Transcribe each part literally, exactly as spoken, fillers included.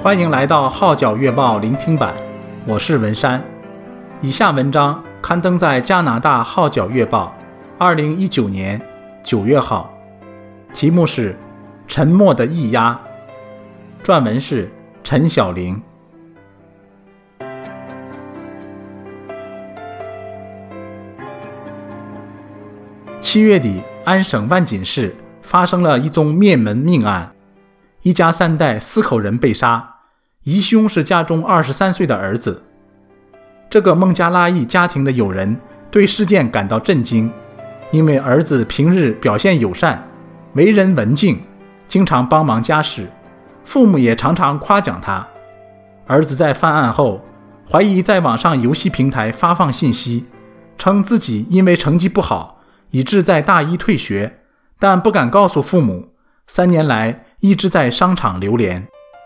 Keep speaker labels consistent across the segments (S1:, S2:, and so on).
S1: 欢迎来到号角月报聆听版，我是文山。以下文章刊登在加拿大号角月报二零一九年九月号，题目是《沉默的咿呀》，撰文是陈晓玲。七月底，安省万锦市发生了一宗灭门命案，一家三代四口人被杀，疑凶是家中二十三岁的儿子。这个孟加拉裔家庭的友人对事件感到震惊，因为儿子平日表现友善，为人文静，经常帮忙家事，父母也常常夸奖他。儿子在犯案后，怀疑在网上游戏平台发放信息，称自己因为成绩不好，以致在大一退学，但不敢告诉父母，三年来一直在商场流连。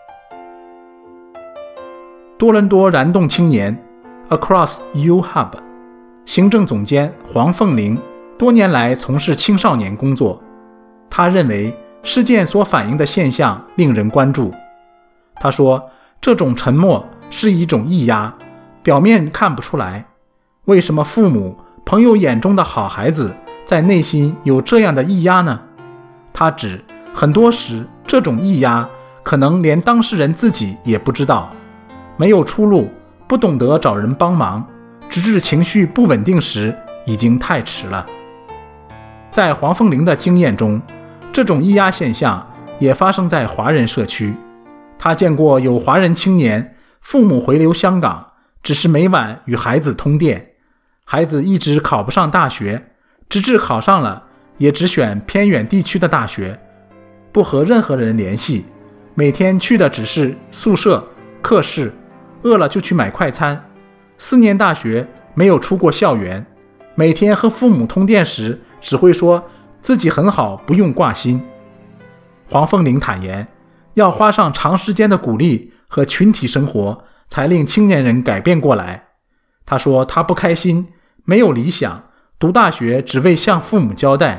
S1: 多伦多燃动青年 Across U Hub 行政总监黄凤玲多年来从事青少年工作，他认为事件所反映的现象令人关注。他说，这种沉默是一种咿呀，表面看不出来，为什么父母朋友眼中的好孩子在内心有这样的咿呀呢？他指很多时这种咿呀可能连当事人自己也不知道，没有出路，不懂得找人帮忙，直至情绪不稳定时已经太迟了。在黄凤玲的经验中，这种咿呀现象也发生在华人社区。他见过有华人青年父母回流香港，只是每晚与孩子通电，孩子一直考不上大学，直至考上了也只选偏远地区的大学，不和任何人联系，每天去的只是宿舍、课室，饿了就去买快餐。四年大学没有出过校园，每天和父母通电时只会说自己很好，不用挂心。黄凤玲坦言，要花上长时间的鼓励和群体生活，才令青年人改变过来。他说他不开心，没有理想，读大学只为向父母交代。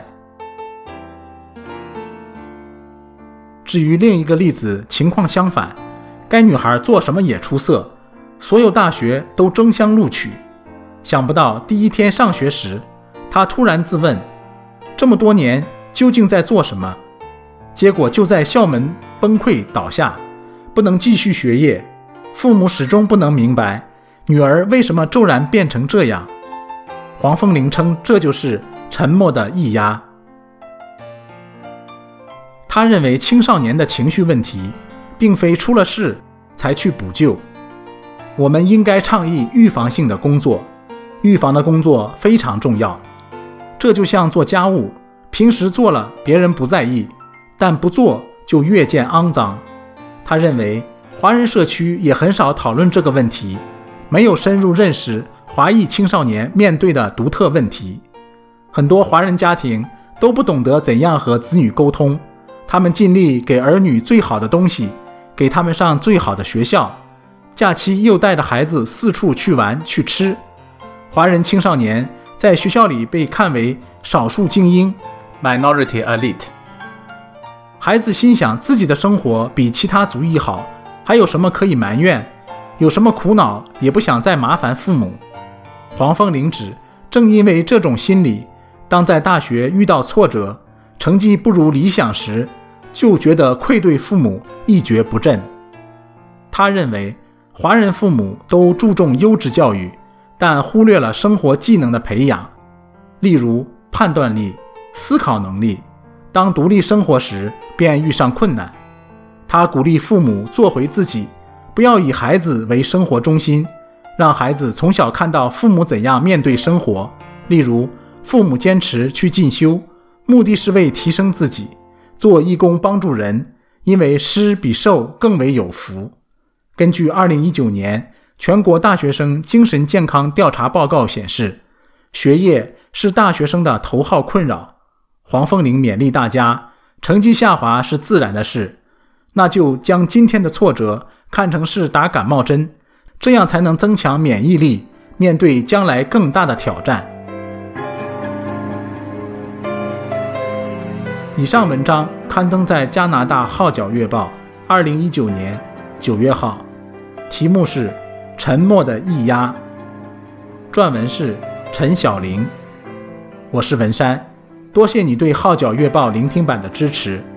S1: 至于另一个例子，情况相反，该女孩做什么也出色，所有大学都争相录取。想不到第一天上学时，她突然自问，这么多年究竟在做什么？结果就在校门崩溃倒下，不能继续学业。父母始终不能明白女儿为什么骤然变成这样。黄凤玲称这就是沉默的咿呀。他认为青少年的情绪问题并非出了事才去补救，我们应该倡议预防性的工作，预防的工作非常重要。这就像做家务，平时做了别人不在意，但不做就越见肮脏。他认为华人社区也很少讨论这个问题，没有深入认识华裔青少年面对的独特问题。很多华人家庭都不懂得怎样和子女沟通，他们尽力给儿女最好的东西，给他们上最好的学校，假期又带着孩子四处去玩去吃。华人青少年在学校里被看为少数精英 minority elite， 孩子心想自己的生活比其他族裔好，还有什么可以埋怨？有什么苦恼也不想再麻烦父母。黄凤玲指，正因为这种心理，当在大学遇到挫折，成绩不如理想时，就觉得愧对父母，一蹶不振。他认为华人父母都注重优质教育，但忽略了生活技能的培养，例如判断力、思考能力，当独立生活时便遇上困难。他鼓励父母做回自己，不要以孩子为生活中心，让孩子从小看到父母怎样面对生活，例如父母坚持去进修，目的是为提升自己，做义工帮助人，因为施比受更为有福。根据二零一九年全国大学生精神健康调查报告显示，学业是大学生的头号困扰。黄凤玲勉励大家，成绩下滑是自然的事，那就将今天的挫折看成是打感冒针，这样才能增强免疫力，面对将来更大的挑战。以上文章刊登在加拿大号角月报二零一九年九月号，题目是《沉默的液压》，撰文是陈晓玲。我是文山，多谢你对号角月报聆听版的支持。